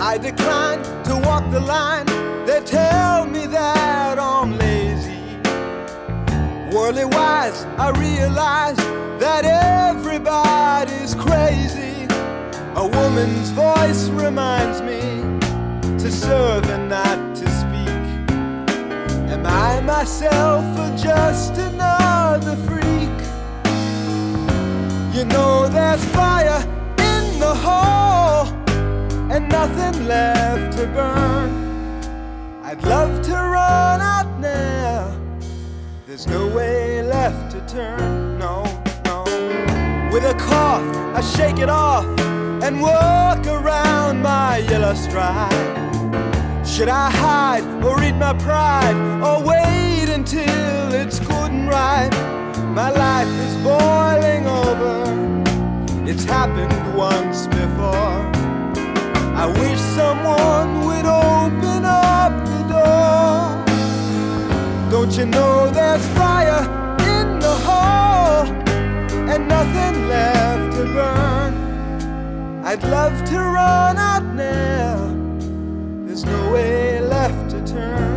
I decline to walk the line. They tell me that I'm lazy. Worldly wise, I realize that everybody's crazy. A woman's voice reminds me to serve and not to speak. Am I myself or just another freak? You know there's fire in the hole and nothing left to burn. I'd love to run out now. There's no way left to turn, no, no. With a cough, I shake it off and walk around my yellow stride. Should I hide or eat my pride, or wait until it's good and right? My life is boiling over. It's happened once before. I wish someone would open up the door. Don't you know there's fire in the hole and nothing left to burn? I'd love to run out now. There's no way left to turn.